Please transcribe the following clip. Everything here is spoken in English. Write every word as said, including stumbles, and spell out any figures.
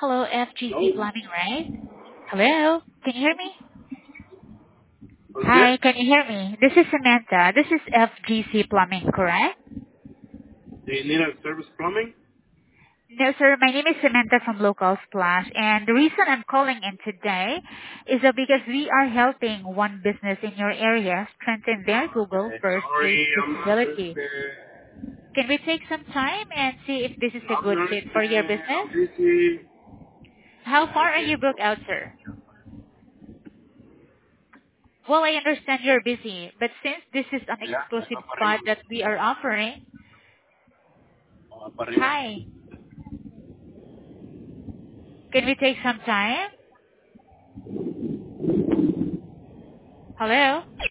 Hello, F G C Hello? Plumbing, right? Hello, can you hear me? Who's this? Hi, can you hear me? This is Samantha. This is F G C Plumbing, correct? Do you need a service plumbing? No, sir. My name is Samantha from Local Splash, and the reason I'm calling in today is that because we are helping one business in your area strengthen their Google Uh, First Page sorry, I'm not visibility. interested. Can we take some time and see if this is a I'm good not fit for your interested. business? I'm busy. How I far are you can't booked talk. out, sir? Well, I understand you're busy, but since this is an Ya, exclusive va para spot arriba. that we are offering, Va para arriba. hi, can we take some time? Hello?